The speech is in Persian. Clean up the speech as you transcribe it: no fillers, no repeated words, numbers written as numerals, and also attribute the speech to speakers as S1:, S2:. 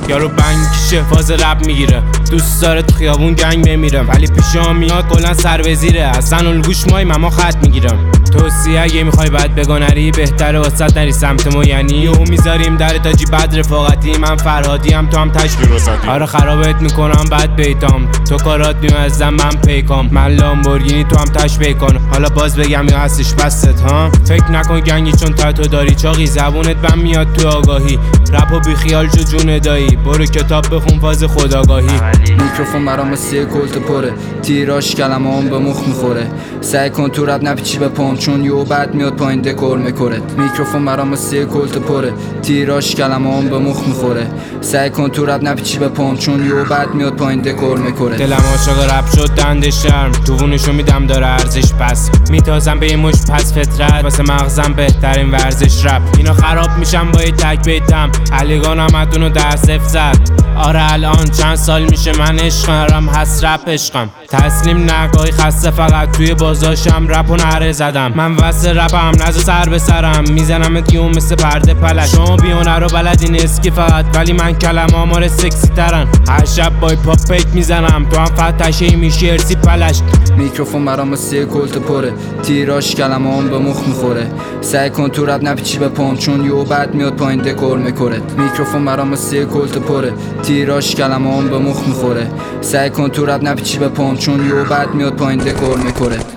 S1: یارو بنگ کشه فاز رپ میگیره، دوست داره تو خیابون گنگ بمیرم، ولی پیشام میاد کلا سر وزیره، اصلا الگوش مای ماما خط میگیرم. توصیه اگه میخوای بد بگنری بهتره واسط نری سمت ما، یعنی یهو میذاریم در تاجی بد رفاقتی، من فرهادی هم تو هم تشبیه وسطی. آره خرابت میکنم بد بیتام، تو کارات میمزدم من پیکام، من لامبورگینی تو هم تشبیه کن، حالا باز بگم یا هستش بست ها. فکر نکن گنگی چون تاتو داری چاقی، زبونت بم میاد تو آگاهی، رپو بی خیال جو جون دایی، برو کتاب بخون فاز خودآگاهی.
S2: میکروفون برام سی کلت پره، تیراش کلمه‌ام به مخ میخوره، سعی کن تو رپ نپیچی به پام چون یو بعد میاد پایین دکور میکرت. میکروفون برام سی کلت پره، تیراش کلمه‌ام به مخ میخوره، سعی کن تو رپ نپیچی به پام چون یو بعد میاد پایین دکور میکرت.
S1: دلم عاشق رپ شد دنده شرم، تو وونشو میدم داره ارزش، پس میتازم به این مش پس فطرت، واسه مغزم بهترین ورزش رپ. اینا خراب میشم با یه تک بیتم، علیگان همتونو در صفر زد. آره الان چند سال میشه من عشق نرم، هست رپ عشقم، تسلیم نگاهی خسته فقط توی بازاشم رپ و نره زدم. من واسه رپم نزو سر به سرم، میزنم دیو مثل پرده پلش، شما بیونه رو بلدین اسکی فقط، ولی من کلم آمار سکسی ترن، هر شب با پاپ پیک میزنم، تو هم فتشه میشی ارسی پلشت.
S2: میکروفون برام سی کلت پره، تیراش کلمه‌ام به مخ میخوره، سعی کن تو رپ نپیچی به پام چون یو بعد میاد پایین دکور میکرت. میکروفون برام سی کلت پره، تیراش کلمه‌ام به مخ میخوره، سعی کن تو رپ نپیچی به پام چون یو بعد میاد پایین دکور میکرت.